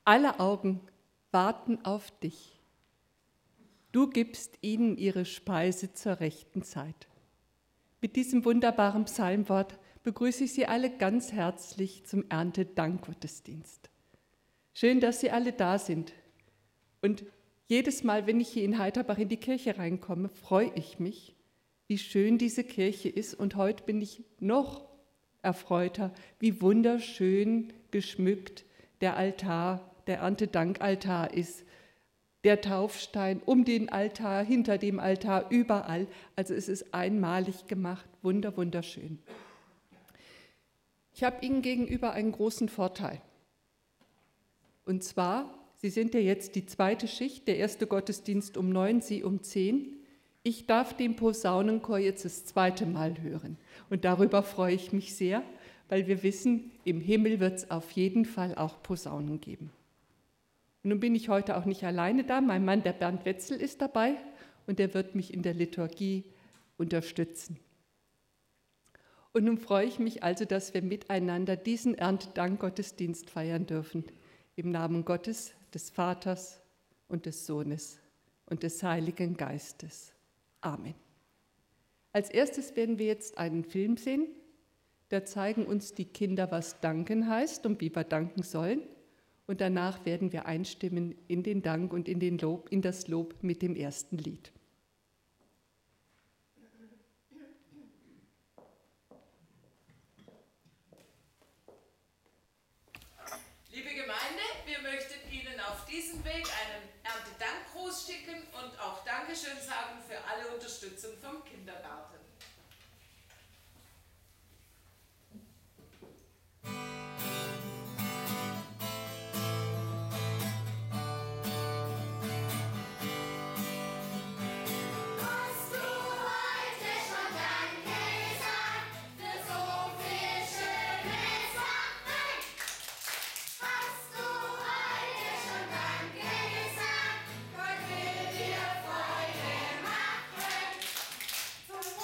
Alle Augen warten auf dich. Du gibst ihnen ihre Speise zur rechten Zeit. Mit diesem wunderbaren Psalmwort begrüße ich Sie alle ganz herzlich zum Erntedankgottesdienst. Schön, dass Sie alle da sind. Und jedes Mal, wenn ich hier in Heiterbach in die Kirche reinkomme, freue ich mich, wie schön diese Kirche ist. Und heute bin ich noch erfreuter, wie wunderschön geschmückt der Altar, der Erntedankaltar ist. Der Taufstein um den Altar, hinter dem Altar, überall. Also es ist einmalig gemacht, wunderschön. Ich habe Ihnen gegenüber einen großen Vorteil. Und zwar, Sie sind ja jetzt die zweite Schicht, der erste Gottesdienst um 9, Sie um 10. Ich darf den Posaunenchor jetzt das zweite Mal hören. Und darüber freue ich mich sehr, weil wir wissen, im Himmel wird es auf jeden Fall auch Posaunen geben. Und nun bin ich heute auch nicht alleine da. Mein Mann, der Bernd Wetzel, ist dabei und der wird mich in der Liturgie unterstützen. Und nun freue ich mich also, dass wir miteinander diesen Erntedankgottesdienst feiern dürfen. Im Namen Gottes, des Vaters und des Sohnes und des Heiligen Geistes. Amen. Als erstes werden wir jetzt einen Film sehen. Da zeigen uns die Kinder, was danken heißt und wie wir danken sollen. Und danach werden wir einstimmen in den Dank und in das Lob mit dem ersten Lied. Liebe Gemeinde, wir möchten Ihnen auf diesem Weg einen Erntedankgruß schicken und auch Dankeschön sagen für alle Unterstützung vom Kindergarten. Zum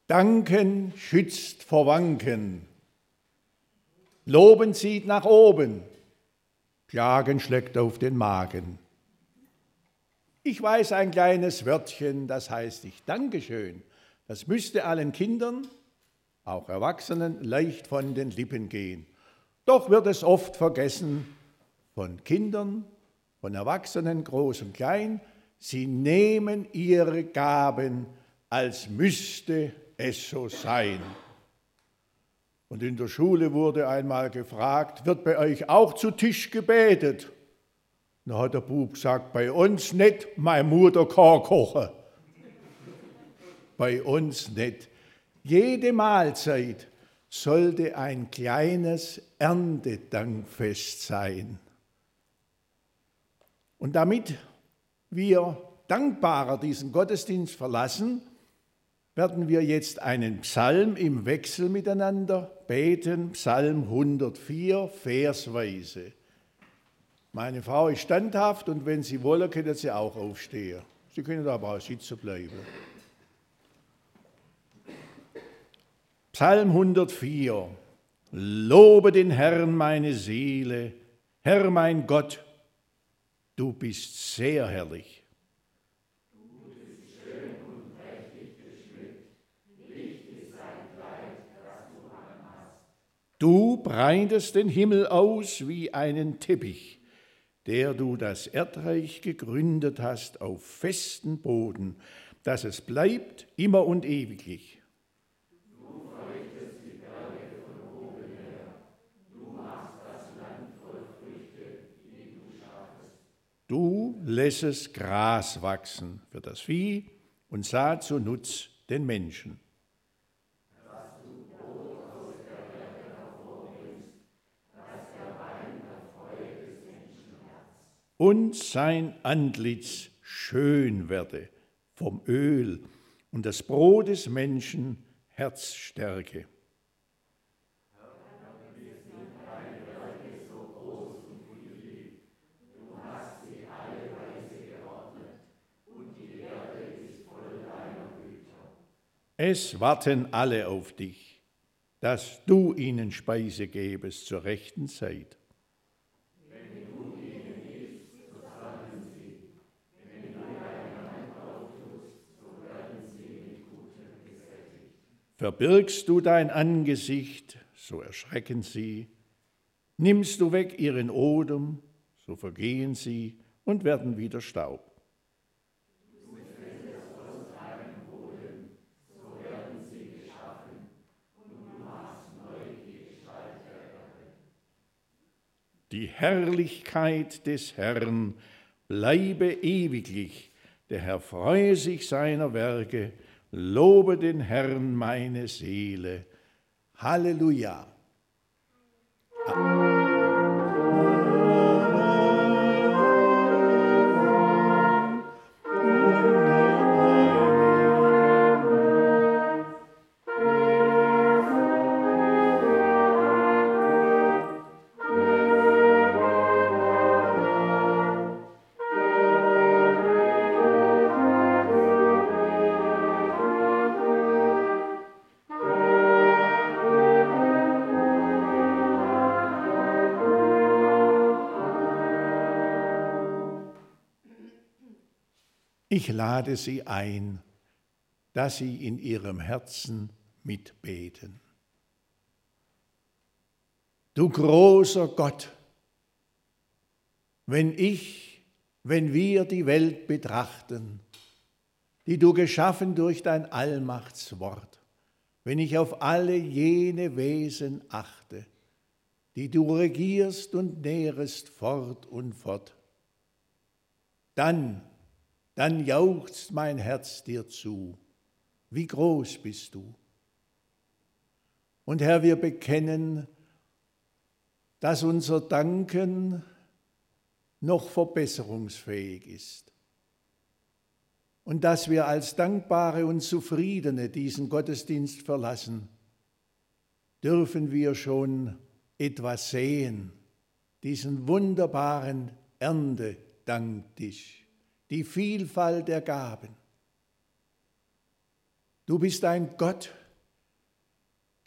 Danken schützt vor Wanken. Loben zieht nach oben. Klagen schlägt auf den Magen. Ich weiß ein kleines Wörtchen, das heißt ich Dankeschön. Das müsste allen Kindern, auch Erwachsenen, leicht von den Lippen gehen. Doch wird es oft vergessen von Kindern, von Erwachsenen, groß und klein. Sie nehmen ihre Gaben, als müsste es so sein. Und in der Schule wurde einmal gefragt, wird bei euch auch zu Tisch gebetet? Da hat der Bub gesagt, bei uns nicht, meine Mutter kann kochen. Bei uns nicht. Jede Mahlzeit sollte ein kleines Erntedankfest sein. Und damit wir dankbarer diesen Gottesdienst verlassen, werden wir jetzt einen Psalm im Wechsel miteinander beten, Psalm 104, versweise. Meine Frau ist standhaft und wenn Sie wollen, können Sie auch aufstehen. Sie können aber auch sitzen bleiben. Psalm 104. Lobe den Herrn, meine Seele, Herr mein Gott, du bist sehr herrlich. Du breitest den Himmel aus wie einen Teppich, der du das Erdreich gegründet hast auf festen Boden, dass es bleibt immer und ewiglich. Du feuchtest die Berge von oben her, du machst das Land voll Früchte, die du schaffest. Du lässest Gras wachsen für das Vieh und Saat zu Nutz den Menschen. Und sein Antlitz schön werde vom Öl und das Brot des Menschen Herzstärke. Es warten alle auf dich, dass du ihnen Speise gebest zur rechten Zeit. Verbirgst du dein Angesicht, so erschrecken sie. Nimmst du weg ihren Odem, so vergehen sie und werden wieder Staub. Die Herrlichkeit des Herrn bleibe ewiglich, der Herr freue sich seiner Werke. Lobe den Herrn, meine Seele. Halleluja. Ich lade Sie ein, dass Sie in Ihrem Herzen mitbeten. Du großer Gott, wenn wir die Welt betrachten, die du geschaffen durch dein Allmachtswort, wenn ich auf alle jene Wesen achte, die du regierst und nährest fort und fort, dann jauchzt mein Herz dir zu. Wie groß bist du? Und Herr, wir bekennen, dass unser Danken noch verbesserungsfähig ist und dass wir als Dankbare und Zufriedene diesen Gottesdienst verlassen, dürfen wir schon etwas sehen, diesen wunderbaren Erntedanktisch. Die Vielfalt der Gaben. Du bist ein Gott,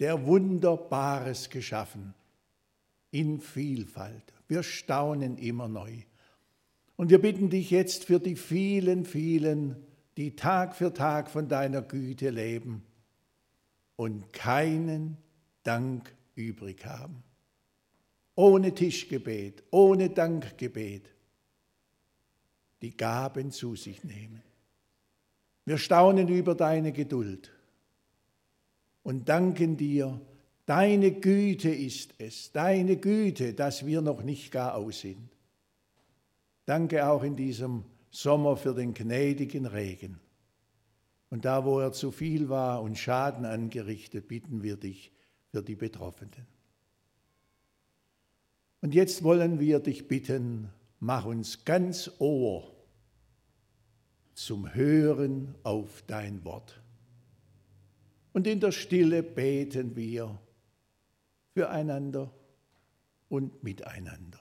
der Wunderbares geschaffen, in Vielfalt. Wir staunen immer neu. Und wir bitten dich jetzt für die vielen, vielen, die Tag für Tag von deiner Güte leben und keinen Dank übrig haben. Ohne Tischgebet, ohne Dankgebet, die Gaben zu sich nehmen. Wir staunen über deine Geduld und danken dir, deine Güte ist es, deine Güte, dass wir noch nicht gar aus sind. Danke auch in diesem Sommer für den gnädigen Regen. Und da, wo er zu viel war und Schaden angerichtet, bitten wir dich für die Betroffenen. Und jetzt wollen wir dich bitten, mach uns ganz Ohr zum Hören auf dein Wort. Und in der Stille beten wir füreinander und miteinander.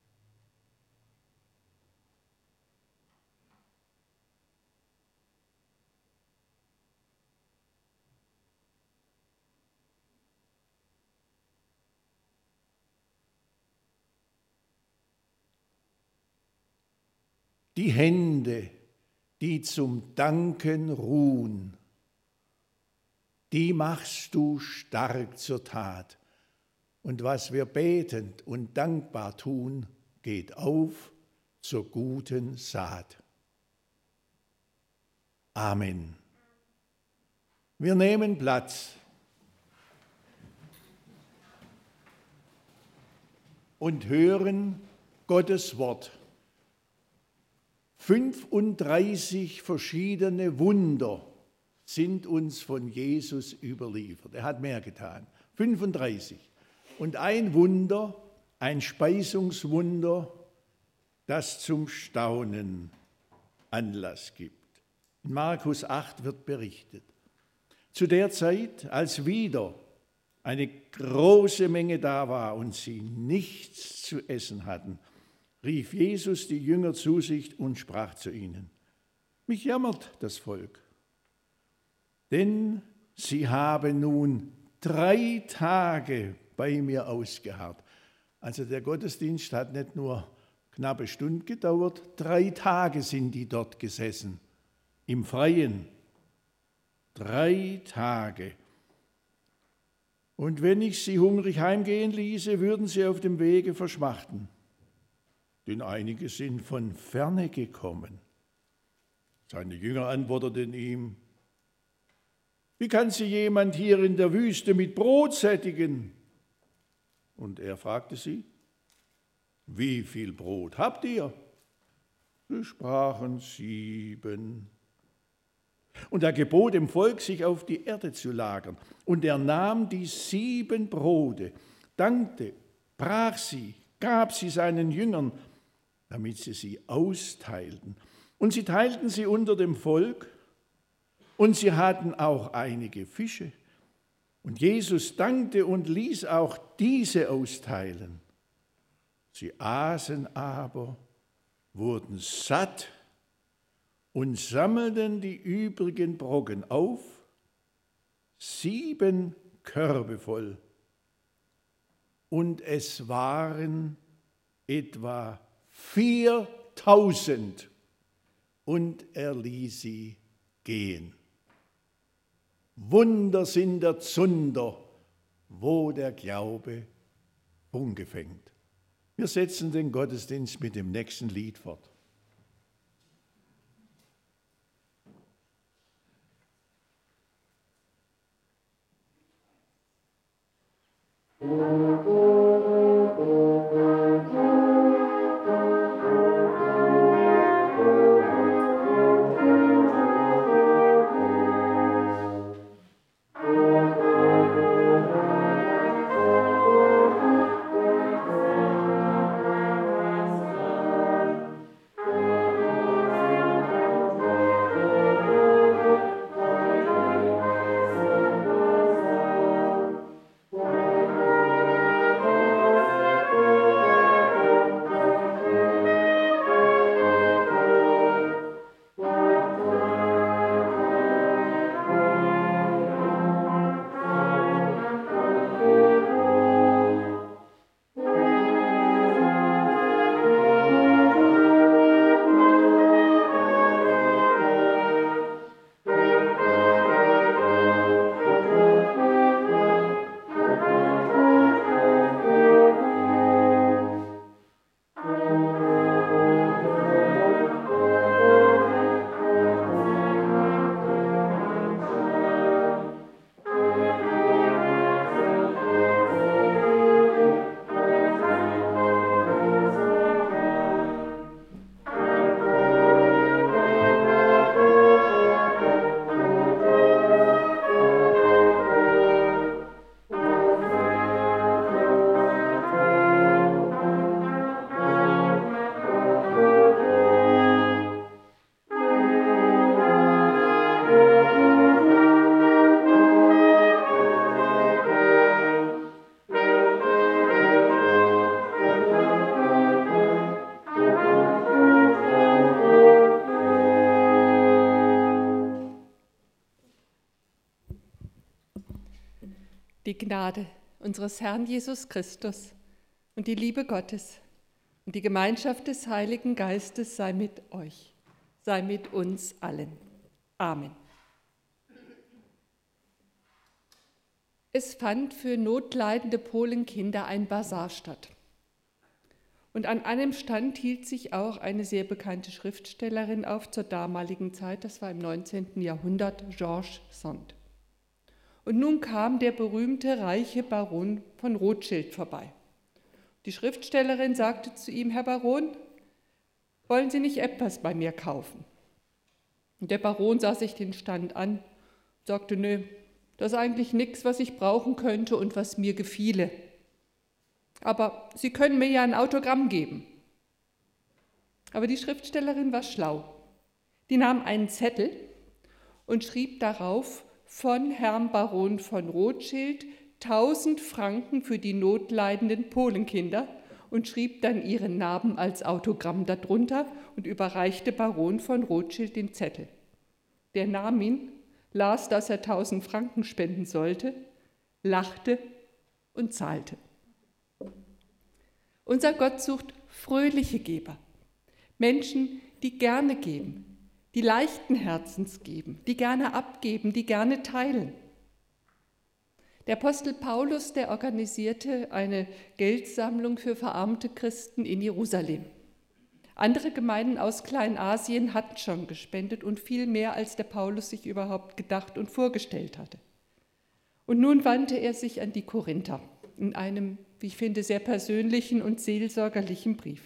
Die Hände, die zum Danken ruhen, die machst du stark zur Tat. Und was wir betend und dankbar tun, geht auf zur guten Saat. Amen. Wir nehmen Platz und hören Gottes Wort. 35 verschiedene Wunder sind uns von Jesus überliefert. Er hat mehr getan. 35. Und ein Wunder, ein Speisungswunder, das zum Staunen Anlass gibt. In Markus 8 wird berichtet. Zu der Zeit, als wieder eine große Menge da war und sie nichts zu essen hatten, rief Jesus die Jünger zu sich und sprach zu ihnen: Mich jammert das Volk, denn sie haben nun 3 Tage bei mir ausgeharrt. Also der Gottesdienst hat nicht nur knappe Stunde gedauert, 3 Tage sind die dort gesessen, im Freien. 3 Tage. Und wenn ich sie hungrig heimgehen ließe, würden sie auf dem Wege verschmachten. Denn einige sind von ferne gekommen. Seine Jünger antworteten ihm: Wie kann sie jemand hier in der Wüste mit Brot sättigen? Und er fragte sie: Wie viel Brot habt ihr? Sie sprachen: 7. Und er gebot dem Volk, sich auf die Erde zu lagern. Und er nahm die 7 Brote, dankte, brach sie, gab sie seinen Jüngern, damit sie austeilten. Und sie teilten sie unter dem Volk, und sie hatten auch einige Fische. Und Jesus dankte und ließ auch diese austeilen. Sie aßen aber, wurden satt und sammelten die übrigen Brocken auf, 7 Körbe voll. Und es waren etwa 4.000, und er ließ sie gehen. Wunder sind der Zunder, wo der Glaube Funke fängt. Wir setzen den Gottesdienst mit dem nächsten Lied fort. Gnade unseres Herrn Jesus Christus und die Liebe Gottes und die Gemeinschaft des Heiligen Geistes sei mit euch, sei mit uns allen. Amen. Es fand für notleidende Polenkinder ein Basar statt. Und an einem Stand hielt sich auch eine sehr bekannte Schriftstellerin auf zur damaligen Zeit, das war im 19. Jahrhundert, George Sand. Und nun kam der berühmte reiche Baron von Rothschild vorbei. Die Schriftstellerin sagte zu ihm: Herr Baron, wollen Sie nicht etwas bei mir kaufen? Und der Baron sah sich den Stand an und sagte: Nö, das ist eigentlich nichts, was ich brauchen könnte und was mir gefiele. Aber Sie können mir ja ein Autogramm geben. Aber die Schriftstellerin war schlau. Die nahm einen Zettel und schrieb darauf: von Herrn Baron von Rothschild 1000 Franken für die notleidenden Polenkinder und schrieb dann ihren Namen als Autogramm darunter und überreichte Baron von Rothschild den Zettel. Der nahm ihn, las, dass er 1000 Franken spenden sollte, lachte und zahlte. Unser Gott sucht fröhliche Geber, Menschen, die gerne geben, die leichten Herzens geben, die gerne abgeben, die gerne teilen. Der Apostel Paulus, der organisierte eine Geldsammlung für verarmte Christen in Jerusalem. Andere Gemeinden aus Kleinasien hatten schon gespendet und viel mehr, als der Paulus sich überhaupt gedacht und vorgestellt hatte. Und nun wandte er sich an die Korinther in einem, wie ich finde, sehr persönlichen und seelsorgerlichen Brief.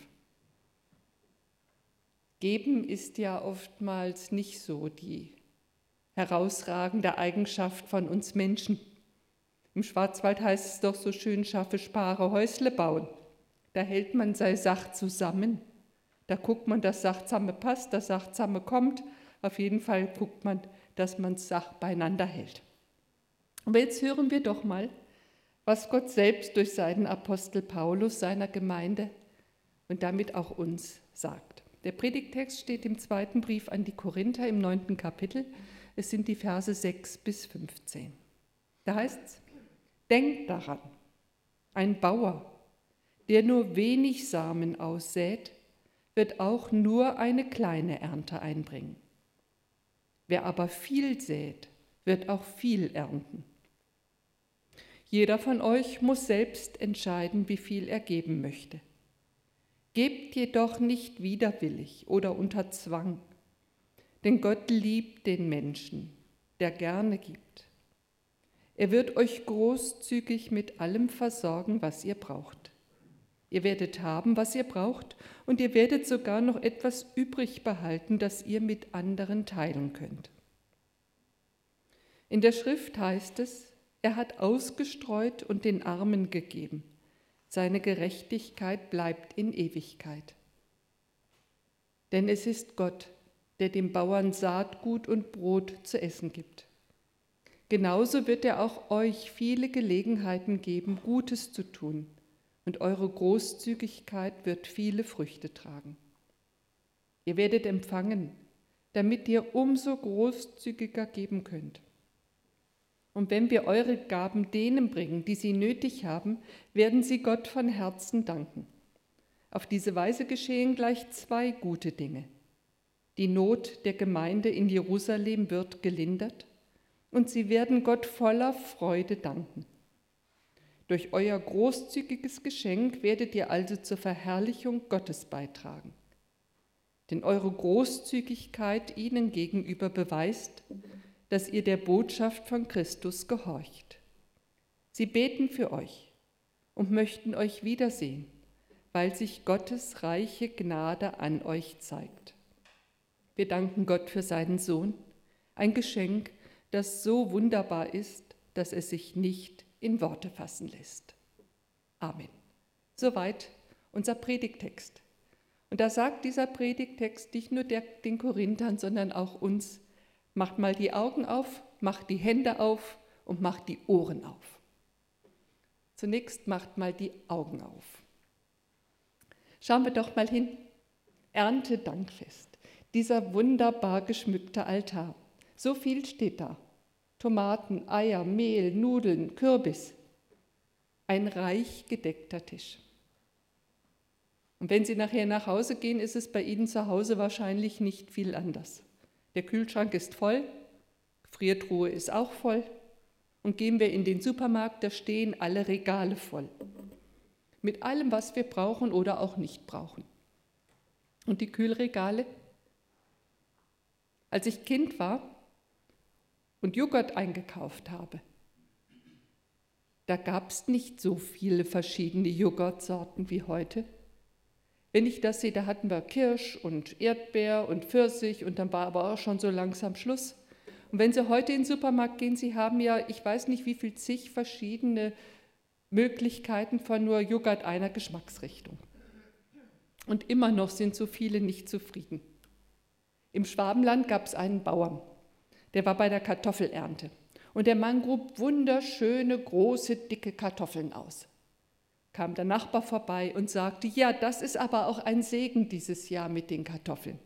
Geben ist ja oftmals nicht so die herausragende Eigenschaft von uns Menschen. Im Schwarzwald heißt es doch so schön: schaffe, spare, Häusle bauen. Da hält man seine Sache zusammen. Da guckt man, dass Sachsame passt, dass Sachsame kommt. Auf jeden Fall guckt man, dass man Sach beieinander hält. Aber jetzt hören wir doch mal, was Gott selbst durch seinen Apostel Paulus seiner Gemeinde und damit auch uns sagt. Der Predigttext steht im 2. Brief an die Korinther im 9. Kapitel. Es sind die Verse 6 bis 15. Da heißt es: Denkt daran, ein Bauer, der nur wenig Samen aussät, wird auch nur eine kleine Ernte einbringen. Wer aber viel sät, wird auch viel ernten. Jeder von euch muss selbst entscheiden, wie viel er geben möchte. Gebt jedoch nicht widerwillig oder unter Zwang, denn Gott liebt den Menschen, der gerne gibt. Er wird euch großzügig mit allem versorgen, was ihr braucht. Ihr werdet haben, was ihr braucht, und ihr werdet sogar noch etwas übrig behalten, das ihr mit anderen teilen könnt. In der Schrift heißt es: Er hat ausgestreut und den Armen gegeben. Seine Gerechtigkeit bleibt in Ewigkeit. Denn es ist Gott, der dem Bauern Saatgut und Brot zu essen gibt. Genauso wird er auch euch viele Gelegenheiten geben, Gutes zu tun, und eure Großzügigkeit wird viele Früchte tragen. Ihr werdet empfangen, damit ihr umso großzügiger geben könnt. Und wenn wir eure Gaben denen bringen, die sie nötig haben, werden sie Gott von Herzen danken. Auf diese Weise geschehen gleich 2 gute Dinge. Die Not der Gemeinde in Jerusalem wird gelindert und sie werden Gott voller Freude danken. Durch euer großzügiges Geschenk werdet ihr also zur Verherrlichung Gottes beitragen. Denn eure Großzügigkeit ihnen gegenüber beweist, dass ihr der Botschaft von Christus gehorcht. Sie beten für euch und möchten euch wiedersehen, weil sich Gottes reiche Gnade an euch zeigt. Wir danken Gott für seinen Sohn, ein Geschenk, das so wunderbar ist, dass es sich nicht in Worte fassen lässt. Amen. Soweit unser Predigttext. Und da sagt dieser Predigttext nicht nur den Korinthern, sondern auch uns: Macht mal die Augen auf, macht die Hände auf und macht die Ohren auf. Zunächst macht mal die Augen auf. Schauen wir doch mal hin. Erntedankfest, dieser wunderbar geschmückte Altar. So viel steht da. Tomaten, Eier, Mehl, Nudeln, Kürbis. ein reich gedeckter Tisch. Und wenn Sie nachher nach Hause gehen, ist es bei Ihnen zu Hause wahrscheinlich nicht viel anders. Der Kühlschrank ist voll, Gefriertruhe ist auch voll. Und gehen wir in den Supermarkt, da stehen alle Regale voll. Mit allem, was wir brauchen oder auch nicht brauchen. Und die Kühlregale? Als ich Kind war und Joghurt eingekauft habe, da gab es nicht so viele verschiedene Joghurtsorten wie heute. Wenn ich das sehe, da hatten wir Kirsch und Erdbeer und Pfirsich und dann war aber auch schon so langsam Schluss. Und wenn Sie heute in den Supermarkt gehen, Sie haben ja, ich weiß nicht wie viel zig verschiedene Möglichkeiten von nur Joghurt einer Geschmacksrichtung. Und immer noch sind so viele nicht zufrieden. Im Schwabenland gab es einen Bauern, der war bei der Kartoffelernte. Und der Mann grub wunderschöne, große, dicke Kartoffeln aus. Kam der Nachbar vorbei und sagte, ja, das ist aber auch ein Segen dieses Jahr mit den Kartoffeln.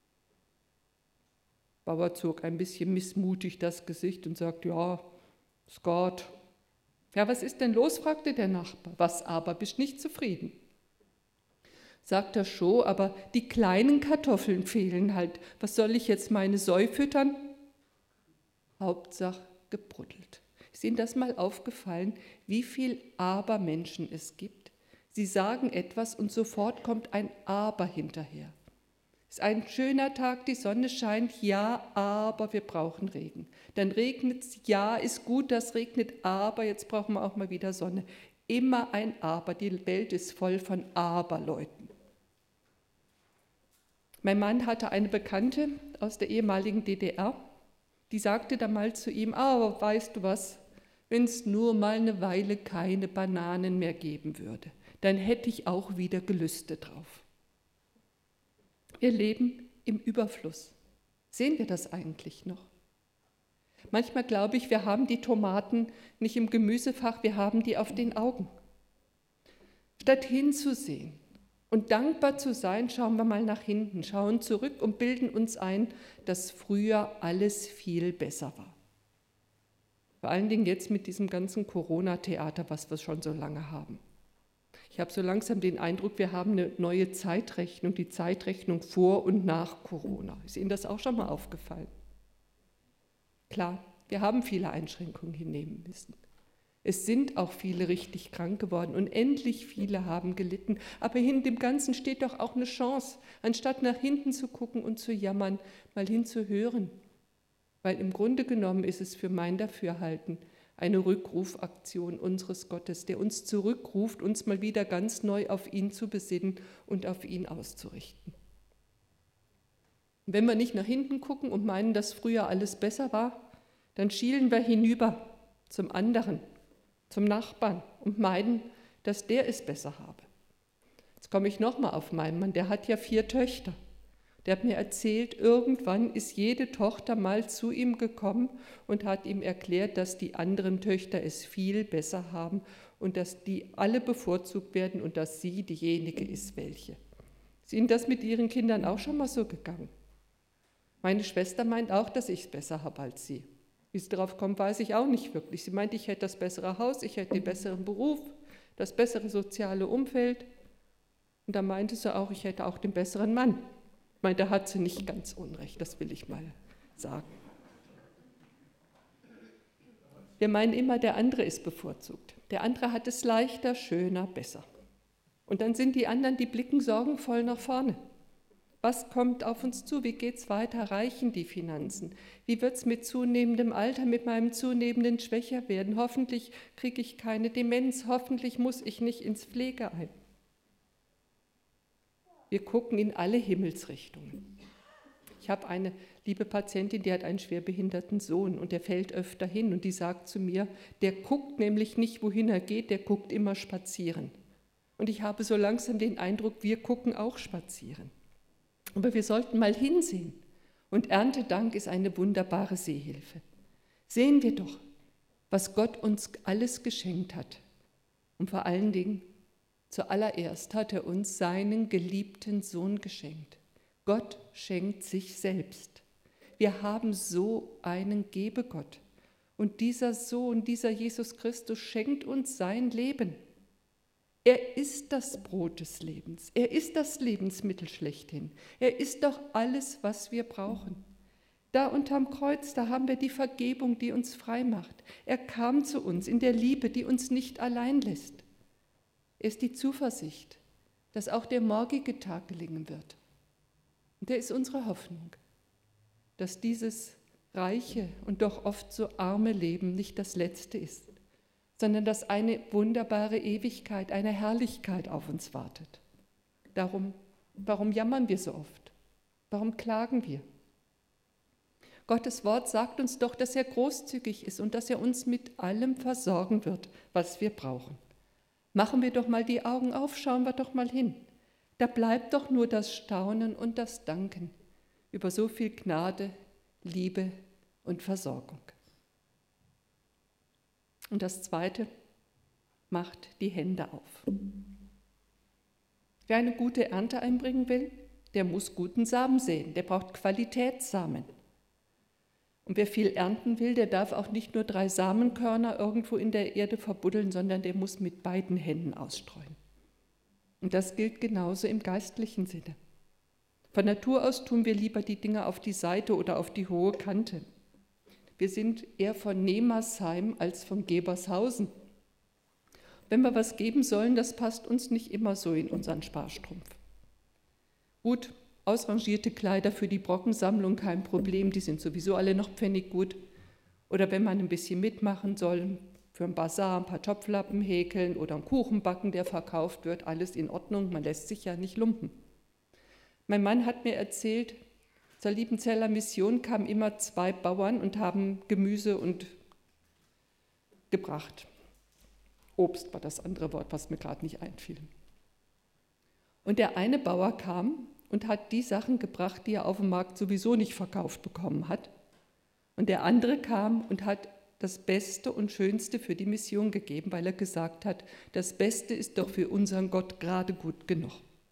Bauer zog ein bisschen missmutig das Gesicht und sagte, ja, ist Gott. Ja, was ist denn los, fragte der Nachbar. Was aber, bist nicht zufrieden? Sagt er schon, aber die kleinen Kartoffeln fehlen halt. Was soll ich jetzt meine Säu füttern? Hauptsache gebruddelt. Ist Ihnen das mal aufgefallen, wie viel Aber-Menschen es gibt? Sie sagen etwas und sofort kommt ein Aber hinterher. Es ist ein schöner Tag, die Sonne scheint, ja, aber wir brauchen Regen. Dann regnet es, ja, ist gut, das regnet, aber jetzt brauchen wir auch mal wieder Sonne. Immer ein Aber, die Welt ist voll von Aber-Leuten. Mein Mann hatte eine Bekannte aus der ehemaligen DDR, die sagte dann mal zu ihm, aber weißt du was, wenn es nur mal eine Weile keine Bananen mehr geben würde, dann hätte ich auch wieder Gelüste drauf. Wir leben im Überfluss. Sehen wir das eigentlich noch? Manchmal glaube ich, wir haben die Tomaten nicht im Gemüsefach, wir haben die auf den Augen. Statt hinzusehen und dankbar zu sein, schauen wir mal nach hinten, schauen zurück und bilden uns ein, dass früher alles viel besser war. Vor allen Dingen jetzt mit diesem ganzen Corona-Theater, was wir schon so lange haben. Ich habe so langsam den Eindruck, wir haben eine neue Zeitrechnung, die Zeitrechnung vor und nach Corona. Ist Ihnen das auch schon mal aufgefallen? Klar, wir haben viele Einschränkungen hinnehmen müssen. Es sind auch viele richtig krank geworden und endlich viele haben gelitten. Aber hinter dem Ganzen steht doch auch eine Chance, anstatt nach hinten zu gucken und zu jammern, mal hinzuhören. Weil im Grunde genommen ist es für mein Dafürhalten eine Rückrufaktion unseres Gottes, der uns zurückruft, uns mal wieder ganz neu auf ihn zu besinnen und auf ihn auszurichten. Und wenn wir nicht nach hinten gucken und meinen, dass früher alles besser war, dann schielen wir hinüber zum anderen, zum Nachbarn und meinen, dass der es besser habe. Jetzt komme ich nochmal auf meinen Mann, der hat ja 4 Töchter. Der hat mir erzählt, irgendwann ist jede Tochter mal zu ihm gekommen und hat ihm erklärt, dass die anderen Töchter es viel besser haben und dass die alle bevorzugt werden und dass sie diejenige ist, welche. Ist Ihnen das mit Ihren Kindern auch schon mal so gegangen? Meine Schwester meint auch, dass ich es besser habe als sie. Wie sie darauf kommt, weiß ich auch nicht wirklich. Sie meint, ich hätte das bessere Haus, ich hätte den besseren Beruf, das bessere soziale Umfeld. Und da meinte sie auch, ich hätte auch den besseren Mann. Ich meine, da hat sie nicht ganz unrecht, das will ich mal sagen. Wir meinen immer, der andere ist bevorzugt. Der andere hat es leichter, schöner, besser. Und dann sind die anderen, die blicken sorgenvoll nach vorne. Was kommt auf uns zu? Wie geht es weiter? Reichen die Finanzen? Wie wird es mit zunehmendem Alter, mit meinem zunehmenden Schwächerwerden? Hoffentlich kriege ich keine Demenz, hoffentlich muss ich nicht ins Pflegeheim. Wir gucken in alle Himmelsrichtungen. Ich habe eine liebe Patientin, die hat einen schwerbehinderten Sohn und der fällt öfter hin und die sagt zu mir, der guckt nämlich nicht, wohin er geht, der guckt immer spazieren. Und ich habe so langsam den Eindruck, wir gucken auch spazieren. Aber wir sollten mal hinsehen. Und Erntedank ist eine wunderbare Sehhilfe. Sehen wir doch, was Gott uns alles geschenkt hat. Und vor allen Dingen, zuallererst hat er uns seinen geliebten Sohn geschenkt. Gott schenkt sich selbst. Wir haben so einen Gebegott. Und dieser Sohn, dieser Jesus Christus schenkt uns sein Leben. Er ist das Brot des Lebens. Er ist das Lebensmittel schlechthin. Er ist doch alles, was wir brauchen. Da unterm Kreuz, da haben wir die Vergebung, die uns frei macht. Er kam zu uns in der Liebe, die uns nicht allein lässt. Er ist die Zuversicht, dass auch der morgige Tag gelingen wird. Und er ist unsere Hoffnung, dass dieses reiche und doch oft so arme Leben nicht das letzte ist, sondern dass eine wunderbare Ewigkeit, eine Herrlichkeit auf uns wartet. Warum jammern wir so oft? Warum klagen wir? Gottes Wort sagt uns doch, dass er großzügig ist und dass er uns mit allem versorgen wird, was wir brauchen. Machen wir doch mal die Augen auf, schauen wir doch mal hin. Da bleibt doch nur das Staunen und das Danken über so viel Gnade, Liebe und Versorgung. Und das Zweite, macht die Hände auf. Wer eine gute Ernte einbringen will, der muss guten Samen säen, der braucht Qualitätssamen. Und wer viel ernten will, der darf auch nicht nur 3 Samenkörner irgendwo in der Erde verbuddeln, sondern der muss mit beiden Händen ausstreuen. Und das gilt genauso im geistlichen Sinne. Von Natur aus tun wir lieber die Dinge auf die Seite oder auf die hohe Kante. Wir sind eher von Nemersheim als von Gebershausen. Wenn wir was geben sollen, das passt uns nicht immer so in unseren Sparstrumpf. Gut, ausrangierte Kleider für die Brockensammlung, kein Problem, die sind sowieso alle noch pfenniggut. Oder wenn man ein bisschen mitmachen soll, für ein Basar ein paar Topflappen häkeln oder einen Kuchen backen, der verkauft wird, alles in Ordnung, man lässt sich ja nicht lumpen. Mein Mann hat mir erzählt, zur Liebenzeller Mission kamen immer 2 Bauern und haben Gemüse gebracht. Obst war das andere Wort, was mir gerade nicht einfiel. Und der eine Bauer kam und hat die Sachen gebracht, die er auf dem Markt sowieso nicht verkauft bekommen hat. Und der andere kam und hat das Beste und Schönste für die Mission gegeben, weil er gesagt hat, das Beste ist doch für unseren Gott gerade gut genug.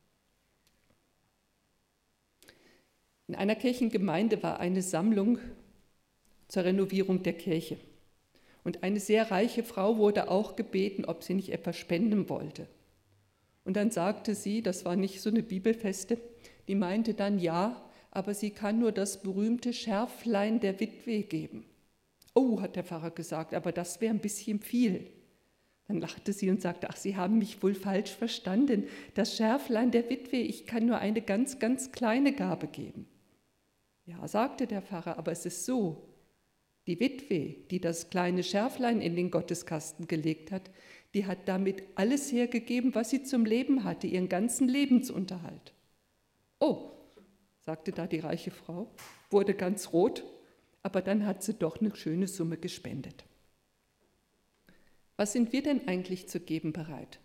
In einer Kirchengemeinde war eine Sammlung zur Renovierung der Kirche. Und eine sehr reiche Frau wurde auch gebeten, ob sie nicht etwas spenden wollte. Und dann sagte sie, das war nicht so eine Bibelfeste, die meinte dann, ja, aber sie kann nur das berühmte Schärflein der Witwe geben. Oh, hat der Pfarrer gesagt, aber das wäre ein bisschen viel. Dann lachte sie und sagte, ach, Sie haben mich wohl falsch verstanden. Das Schärflein der Witwe, ich kann nur eine ganz, ganz kleine Gabe geben. Ja, sagte der Pfarrer, aber es ist so, die Witwe, die das kleine Schärflein in den Gotteskasten gelegt hat, die hat damit alles hergegeben, was sie zum Leben hatte, ihren ganzen Lebensunterhalt. Oh, sagte da die reiche Frau, wurde ganz rot, aber dann hat sie doch eine schöne Summe gespendet. Was sind wir denn eigentlich zu geben bereit?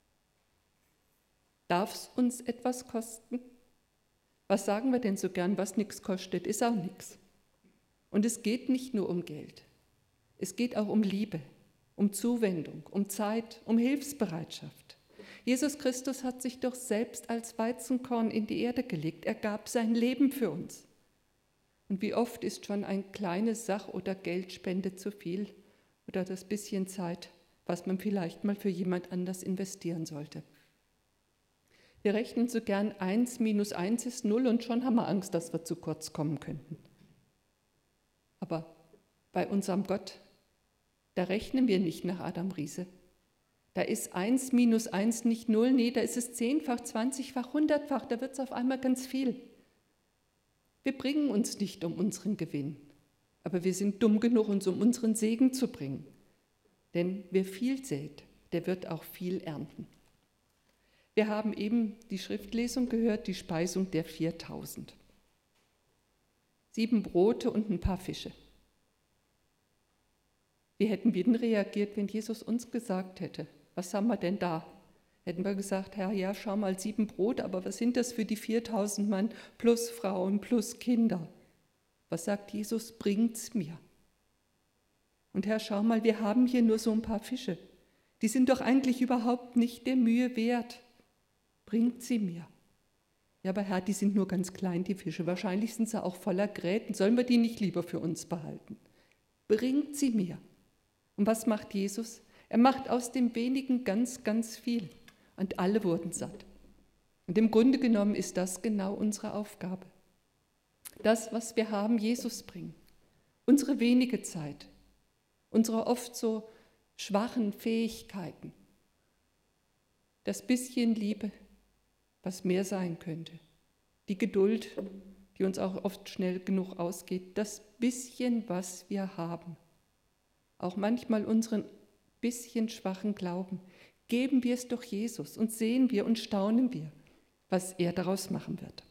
Darf es uns etwas kosten? Was sagen wir denn so gern, was nichts kostet, ist auch nichts. Und es geht nicht nur um Geld, es geht auch um Liebe, um Zuwendung, um Zeit, um Hilfsbereitschaft. Jesus Christus hat sich doch selbst als Weizenkorn in die Erde gelegt, er gab sein Leben für uns. Und wie oft ist schon eine kleine Sach- oder Geldspende zu viel oder das bisschen Zeit, was man vielleicht mal für jemand anders investieren sollte. Wir rechnen so gern 1 minus 1 ist 0 und schon haben wir Angst, dass wir zu kurz kommen könnten. Aber bei unserem Gott, da rechnen wir nicht nach Adam Riese. Da ist 1 minus 1 nicht 0, nee, da ist es 10-fach, 20-fach, 100-fach, da wird es auf einmal ganz viel. Wir bringen uns nicht um unseren Gewinn, aber wir sind dumm genug, uns um unseren Segen zu bringen. Denn wer viel sät, der wird auch viel ernten. Wir haben eben die Schriftlesung gehört, die Speisung der 4000. 7 Brote und ein paar Fische. Wie hätten wir denn reagiert, wenn Jesus uns gesagt hätte, was haben wir denn da? Hätten wir gesagt, Herr, ja, schau mal, 7 Brote, aber was sind das für die 4000 Mann plus Frauen plus Kinder? Was sagt Jesus? Bringt's mir. Und Herr, schau mal, wir haben hier nur so ein paar Fische. Die sind doch eigentlich überhaupt nicht der Mühe wert. Bringt sie mir. Ja, aber Herr, die sind nur ganz klein, die Fische. Wahrscheinlich sind sie auch voller Gräten. Sollen wir die nicht lieber für uns behalten? bringt sie mir. Und was macht Jesus? Er macht aus dem Wenigen ganz, ganz viel. Und alle wurden satt. Und im Grunde genommen ist das genau unsere Aufgabe. Das, was wir haben, Jesus bringen. Unsere wenige Zeit, unsere oft so schwachen Fähigkeiten, das bisschen Liebe, was mehr sein könnte, die Geduld, die uns auch oft schnell genug ausgeht, das bisschen, was wir haben, auch manchmal unseren bisschen schwachen Glauben, geben wir es doch Jesus und sehen wir und staunen wir, was er daraus machen wird.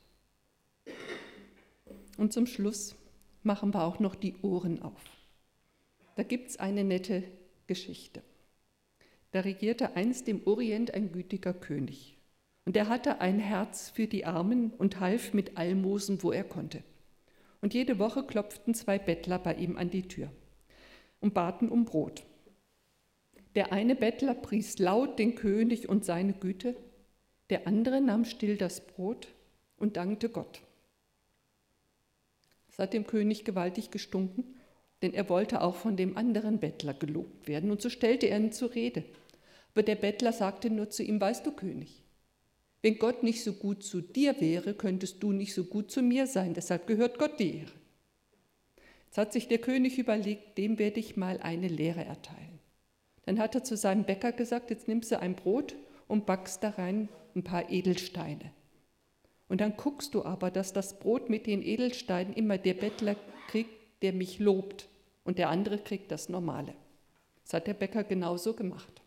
Und zum Schluss machen wir auch noch die Ohren auf. Da gibt es eine nette Geschichte. Da regierte einst im Orient ein gütiger König. Und er hatte ein Herz für die Armen und half mit Almosen, wo er konnte. Und jede Woche klopften 2 Bettler bei ihm an die Tür und baten um Brot. Der eine Bettler pries laut den König und seine Güte, der andere nahm still das Brot und dankte Gott. Es hat dem König gewaltig gestunken, denn er wollte auch von dem anderen Bettler gelobt werden, und so stellte er ihn zur Rede. Aber der Bettler sagte nur zu ihm: Weißt du, König, wenn Gott nicht so gut zu dir wäre, könntest du nicht so gut zu mir sein, deshalb gehört Gott die Ehre. Jetzt hat sich der König überlegt, dem werde ich mal eine Lehre erteilen. Dann hat er zu seinem Bäcker gesagt: Jetzt nimmst du ein Brot und backst da rein ein paar Edelsteine. Und dann guckst du aber, dass das Brot mit den Edelsteinen immer der Bettler kriegt, der mich lobt, und der andere kriegt das Normale. Das hat der Bäcker genauso gemacht.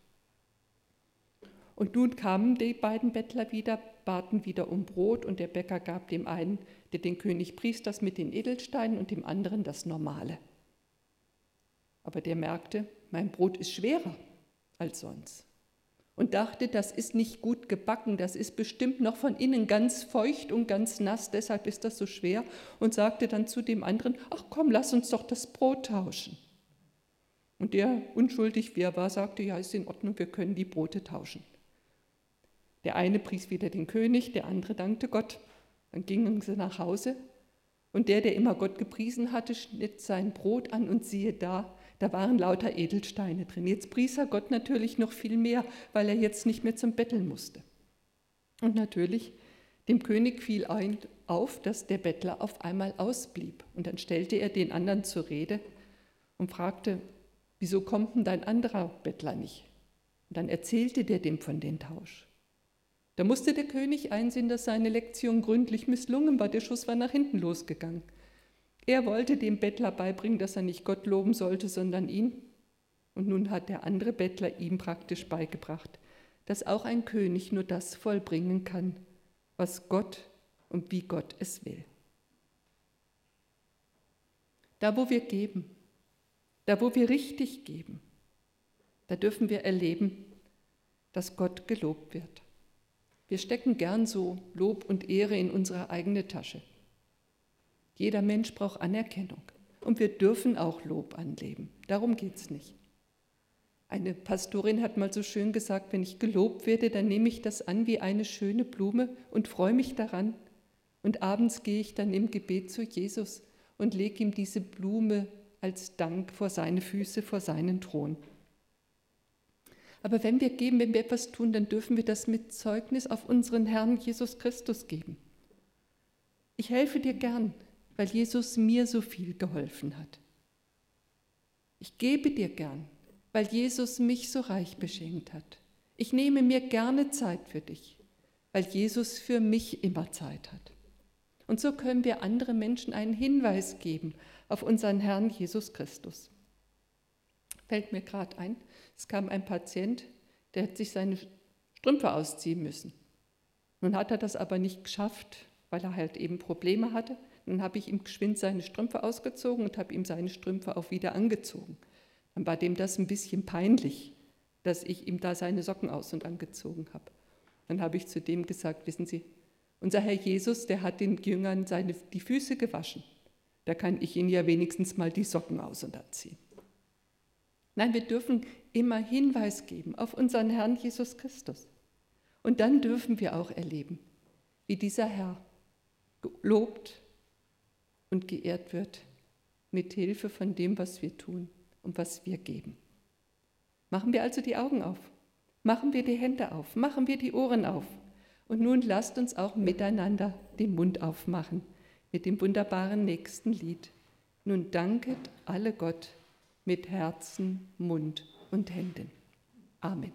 Und nun kamen die beiden Bettler wieder, baten wieder um Brot, und der Bäcker gab dem einen, der den König pries, das mit den Edelsteinen, und dem anderen das Normale. Aber der merkte, mein Brot ist schwerer als sonst. Und dachte, das ist nicht gut gebacken, das ist bestimmt noch von innen ganz feucht und ganz nass, deshalb ist das so schwer, und sagte dann zu dem anderen: Ach komm, lass uns doch das Brot tauschen. Und der, unschuldig wie er war, sagte: Ja, ist in Ordnung, wir können die Brote tauschen. Der eine pries wieder den König, der andere dankte Gott. Dann gingen sie nach Hause, und der immer Gott gepriesen hatte, schnitt sein Brot an, und siehe da waren lauter Edelsteine drin. Jetzt pries er Gott natürlich noch viel mehr, weil er jetzt nicht mehr zum Betteln musste. Und natürlich, dem König fiel auf, dass der Bettler auf einmal ausblieb. Und dann stellte er den anderen zur Rede und fragte: Wieso kommt denn dein anderer Bettler nicht? Und dann erzählte der dem von dem Tausch. Da musste der König einsehen, dass seine Lektion gründlich misslungen war. Der Schuss war nach hinten losgegangen. Er wollte dem Bettler beibringen, dass er nicht Gott loben sollte, sondern ihn. Und nun hat der andere Bettler ihm praktisch beigebracht, dass auch ein König nur das vollbringen kann, was Gott und wie Gott es will. Da, wo wir geben, da, wo wir richtig geben, da dürfen wir erleben, dass Gott gelobt wird. Wir stecken gern so Lob und Ehre in unsere eigene Tasche. Jeder Mensch braucht Anerkennung, und wir dürfen auch Lob anleben. Darum geht es nicht. Eine Pastorin hat mal so schön gesagt: Wenn ich gelobt werde, dann nehme ich das an wie eine schöne Blume und freue mich daran. Und abends gehe ich dann im Gebet zu Jesus und lege ihm diese Blume als Dank vor seine Füße, vor seinen Thron. Aber wenn wir geben, wenn wir etwas tun, dann dürfen wir das mit Zeugnis auf unseren Herrn Jesus Christus geben. Ich helfe dir gern, weil Jesus mir so viel geholfen hat. Ich gebe dir gern, weil Jesus mich so reich beschenkt hat. Ich nehme mir gerne Zeit für dich, weil Jesus für mich immer Zeit hat. Und so können wir andere Menschen einen Hinweis geben auf unseren Herrn Jesus Christus. Fällt mir gerade ein, es kam ein Patient, der hat sich seine Strümpfe ausziehen müssen. Nun hat er das aber nicht geschafft, weil er halt eben Probleme hatte. Dann habe ich ihm geschwind seine Strümpfe ausgezogen und habe ihm seine Strümpfe auch wieder angezogen. Dann war dem das ein bisschen peinlich, dass ich ihm da seine Socken aus- und angezogen habe. Dann habe ich zu dem gesagt: Wissen Sie, unser Herr Jesus, der hat den Jüngern die Füße gewaschen. Da kann ich ihnen ja wenigstens mal die Socken aus- und anziehen. Nein, wir dürfen immer Hinweis geben auf unseren Herrn Jesus Christus. Und dann dürfen wir auch erleben, wie dieser Herr gelobt und geehrt wird mit Hilfe von dem, was wir tun und was wir geben. Machen wir also die Augen auf, machen wir die Hände auf, machen wir die Ohren auf. Und nun lasst uns auch miteinander den Mund aufmachen mit dem wunderbaren nächsten Lied. Nun danket alle Gott mit Herzen, Mund und Händen. Amen.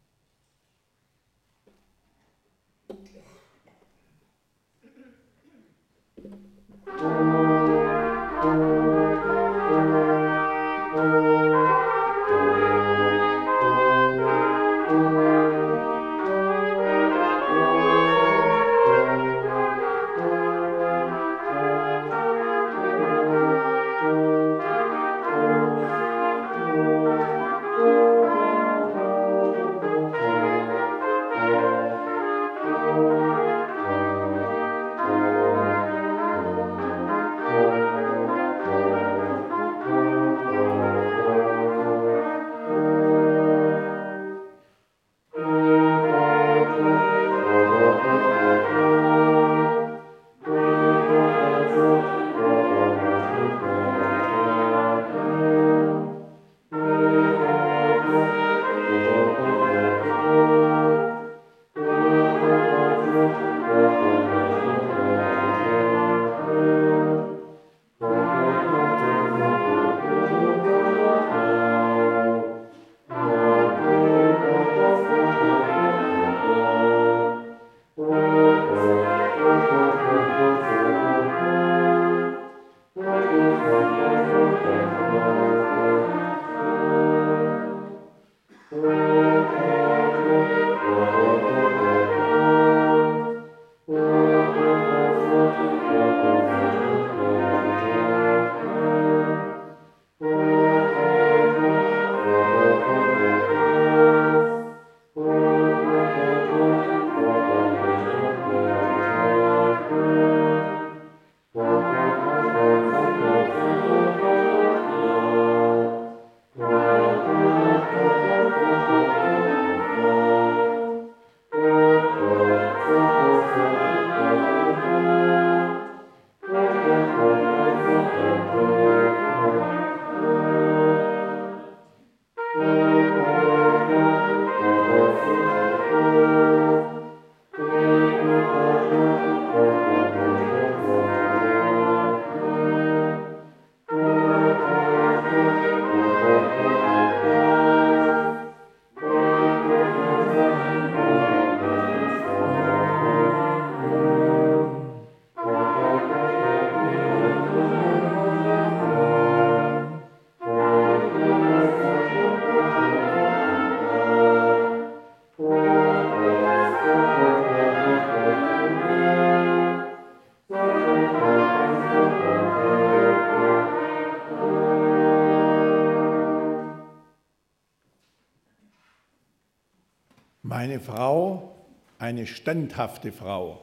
Meine Frau, eine standhafte Frau.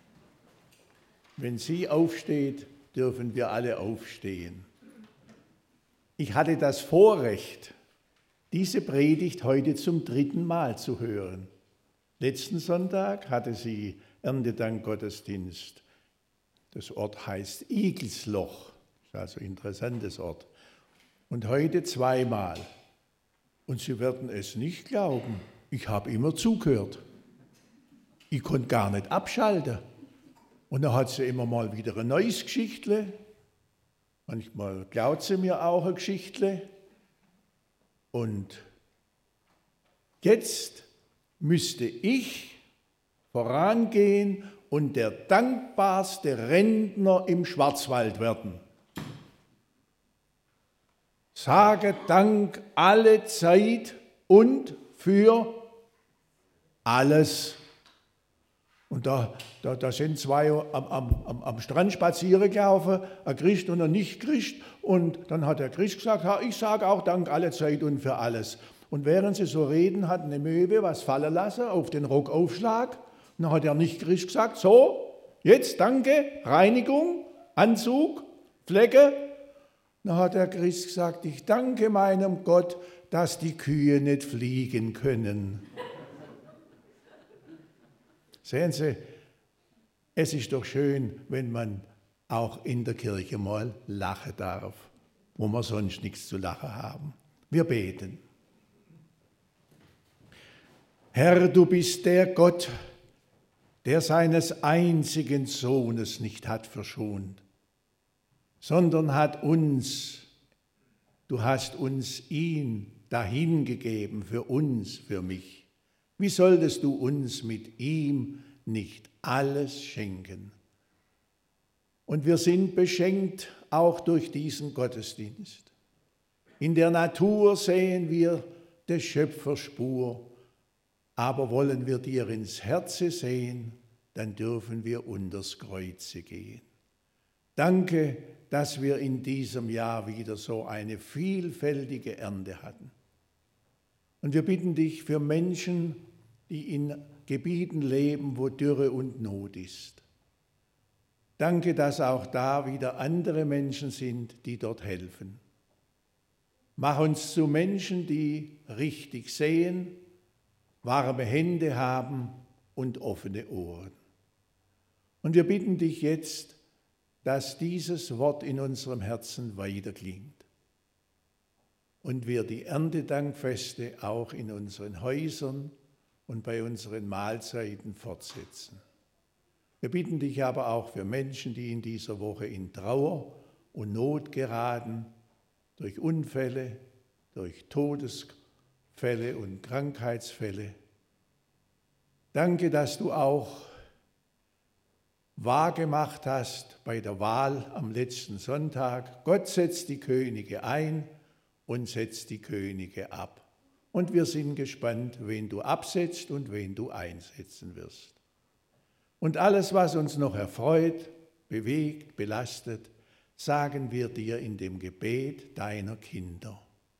Wenn sie aufsteht, dürfen wir alle aufstehen. Ich hatte das Vorrecht, diese Predigt heute zum 3. Mal zu hören. Letzten Sonntag hatte sie Erntedankgottesdienst. Das Ort heißt Igelsloch, das ist also ein interessantes Ort. Und heute 2-mal. Und Sie werden es nicht glauben, ich habe immer zugehört. Ich konnte gar nicht abschalten. Und dann hat sie immer mal wieder ein neues Geschichtle. Manchmal glaubt sie mir auch ein Geschichtle. Und jetzt müsste ich vorangehen und der dankbarste Rentner im Schwarzwald werden. Sage Dank alle Zeit und für alles. Und da sind zwei am Strand spazieren gelaufen, ein Christ und ein Nicht-Christ. Und dann hat der Christ gesagt, ja, ich sage auch Dank alle Zeit und für alles. Und während sie so reden, hat eine Möwe was fallen lassen auf den Rockaufschlag. Und dann hat der Nicht-Christ gesagt, so, jetzt danke, Reinigung, Anzug, Flecke. Dann hat der Christ gesagt, ich danke meinem Gott, dass die Kühe nicht fliegen können. Sehen Sie, es ist doch schön, wenn man auch in der Kirche mal lachen darf. wo wir sonst nichts zu lachen haben. Wir beten. Herr, du bist der Gott, der seines einzigen Sohnes nicht hat verschont, sondern du hast uns ihn dahingegeben für uns, für mich. Wie solltest du uns mit ihm nicht alles schenken? Und wir sind beschenkt auch durch diesen Gottesdienst. In der Natur sehen wir des Schöpfers Spur, aber wollen wir dir ins Herze sehen, dann dürfen wir unters Kreuze gehen. Danke, dass wir in diesem Jahr wieder so eine vielfältige Ernte hatten. Und wir bitten dich für Menschen, die in Gebieten leben, wo Dürre und Not ist. Danke, dass auch da wieder andere Menschen sind, die dort helfen. Mach uns zu Menschen, die richtig sehen, warme Hände haben und offene Ohren. Und wir bitten dich jetzt, dass dieses Wort in unserem Herzen weiterklingt und wir die Erntedankfeste auch in unseren Häusern und bei unseren Mahlzeiten fortsetzen. Wir bitten dich aber auch für Menschen, die in dieser Woche in Trauer und Not geraten, durch Unfälle, durch Todesfälle und Krankheitsfälle. Danke, dass du auch wahrgemacht hast bei der Wahl am letzten Sonntag. Gott setzt die Könige ein und setzt die Könige ab. Und wir sind gespannt, wen du absetzt und wen du einsetzen wirst. Und alles, was uns noch erfreut, bewegt, belastet, sagen wir dir in dem Gebet deiner Kinder.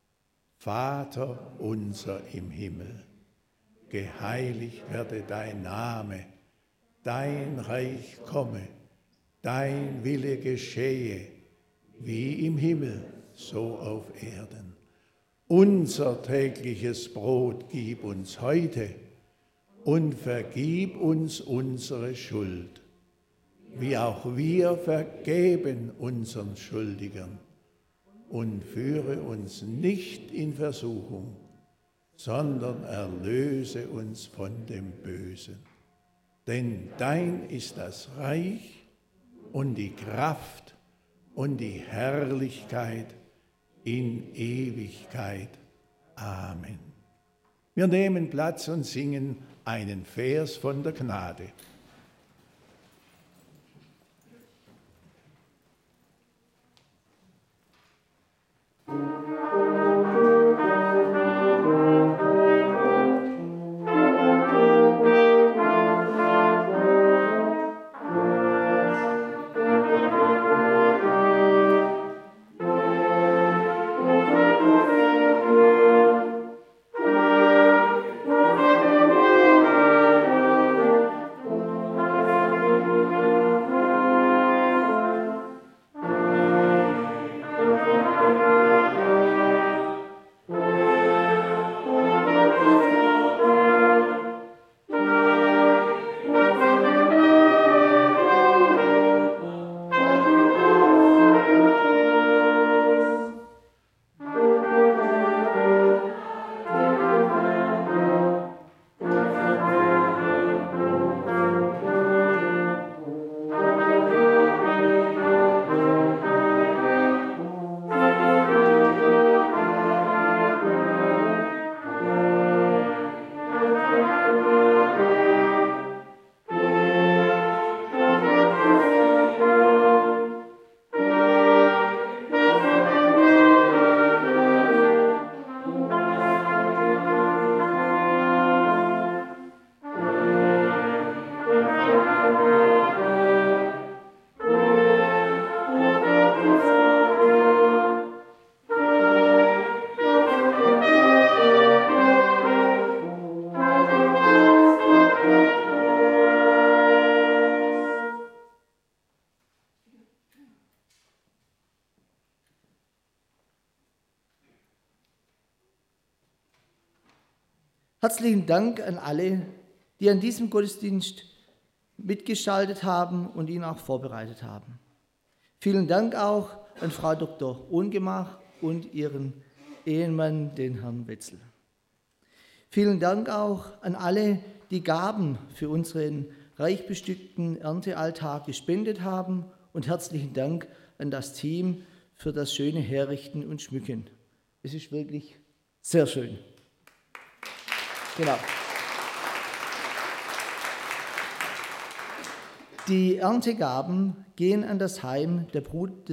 Vater unser im Himmel, geheiligt werde dein Name, dein Reich komme, dein Wille geschehe, wie im Himmel, so auf Erden. Unser tägliches Brot gib uns heute und vergib uns unsere Schuld, wie auch wir vergeben unseren Schuldigern. Und führe uns nicht in Versuchung, sondern erlöse uns von dem Bösen. Denn dein ist das Reich und die Kraft und die Herrlichkeit in Ewigkeit. Amen. Wir nehmen Platz und singen einen Vers von der Gnade. Herzlichen Dank an alle, die an diesem Gottesdienst mitgestaltet haben und ihn auch vorbereitet haben. Vielen Dank auch an Frau Dr. Ohngemach und ihren Ehemann, den Herrn Wetzel. Vielen Dank auch an alle, die Gaben für unseren reich bestückten Erntealltag gespendet haben und herzlichen Dank an das Team für das schöne Herrichten und Schmücken. Es ist wirklich sehr schön. Genau. Die Erntegaben gehen an das Heim der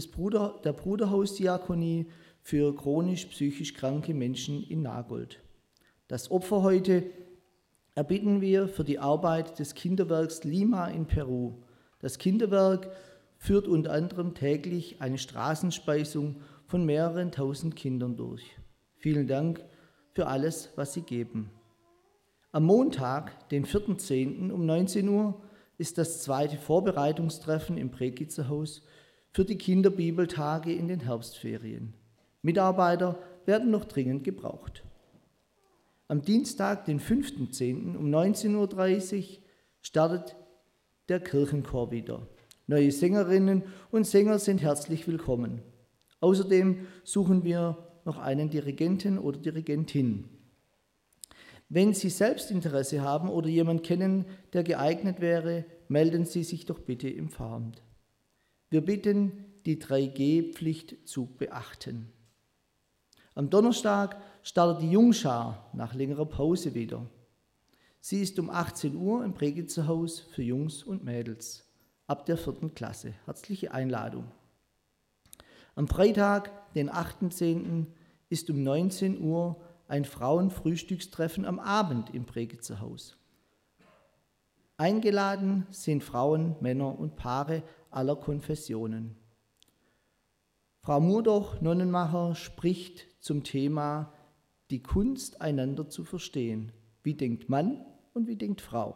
Bruderhausdiakonie für chronisch psychisch kranke Menschen in Nagold. Das Opfer heute erbitten wir für die Arbeit des Kinderwerks Lima in Peru. Das Kinderwerk führt unter anderem täglich eine Straßenspeisung von mehreren tausend Kindern durch. Vielen Dank für alles, was Sie geben. Am Montag, den 4.10. um 19 Uhr, ist das zweite Vorbereitungstreffen im Prekizerhaus für die Kinderbibeltage in den Herbstferien. Mitarbeiter werden noch dringend gebraucht. Am Dienstag, den 5.10. um 19.30 Uhr startet der Kirchenchor wieder. Neue Sängerinnen und Sänger sind herzlich willkommen. Außerdem suchen wir noch einen Dirigenten oder Dirigentin. Wenn Sie selbst Interesse haben oder jemanden kennen, der geeignet wäre, melden Sie sich doch bitte im Pfarramt. Wir bitten, die 3G-Pflicht zu beachten. Am Donnerstag startet die Jungschar nach längerer Pause wieder. Sie ist um 18 Uhr im Prekizerhaus für Jungs und Mädels ab der 4. Klasse. Herzliche Einladung. Am Freitag, den 8.10., ist um 19 Uhr ein Frauenfrühstückstreffen am Abend im Prekizerhaus. Eingeladen sind Frauen, Männer und Paare aller Konfessionen. Frau Murdoch, Nonnenmacher, spricht zum Thema die Kunst, einander zu verstehen. Wie denkt Mann und wie denkt Frau?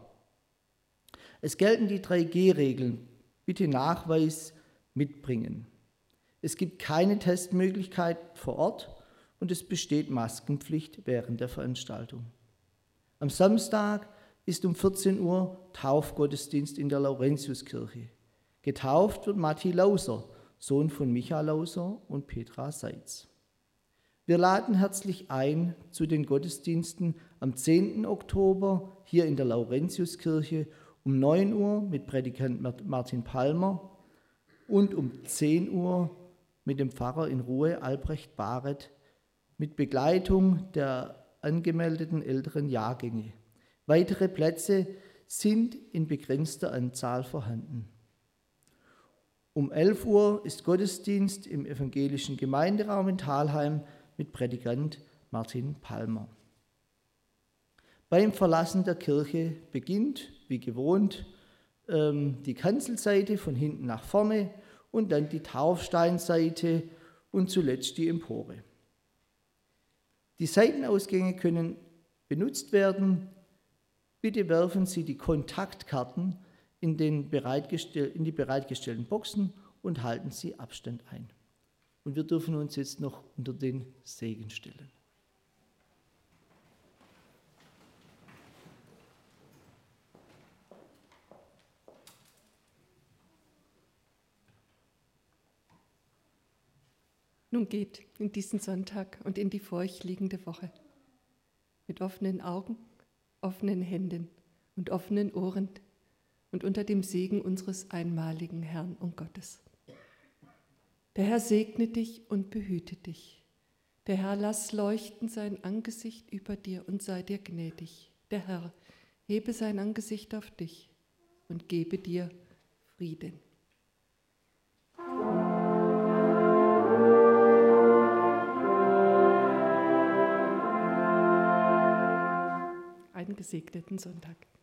Es gelten die 3G-Regeln. Bitte Nachweis mitbringen. Es gibt keine Testmöglichkeit vor Ort und es besteht Maskenpflicht während der Veranstaltung. Am Samstag ist um 14 Uhr Taufgottesdienst in der Laurentiuskirche. Getauft wird Matti Lauser, Sohn von Micha Lauser und Petra Seitz. Wir laden herzlich ein zu den Gottesdiensten am 10. Oktober hier in der Laurentiuskirche um 9 Uhr mit Predikant Martin Palmer und um 10 Uhr mit dem Pfarrer in Ruhe Albrecht Baret mit Begleitung der angemeldeten älteren Jahrgänge. Weitere Plätze sind in begrenzter Anzahl vorhanden. Um 11 Uhr ist Gottesdienst im evangelischen Gemeinderaum in Thalheim mit Predikant Martin Palmer. Beim Verlassen der Kirche beginnt, wie gewohnt, die Kanzelseite von hinten nach vorne und dann die Taufsteinseite und zuletzt die Empore. Die Seitenausgänge können benutzt werden. Bitte werfen Sie die Kontaktkarten in die bereitgestellten Boxen und halten Sie Abstand ein. Und wir dürfen uns jetzt noch unter den Segen stellen. Nun geht in diesen Sonntag und in die vor euch liegende Woche mit offenen Augen, offenen Händen und offenen Ohren und unter dem Segen unseres einmaligen Herrn und Gottes. Der Herr segne dich und behüte dich. Der Herr lass leuchten sein Angesicht über dir und sei dir gnädig. Der Herr hebe sein Angesicht auf dich und gebe dir Frieden. Einen gesegneten Sonntag.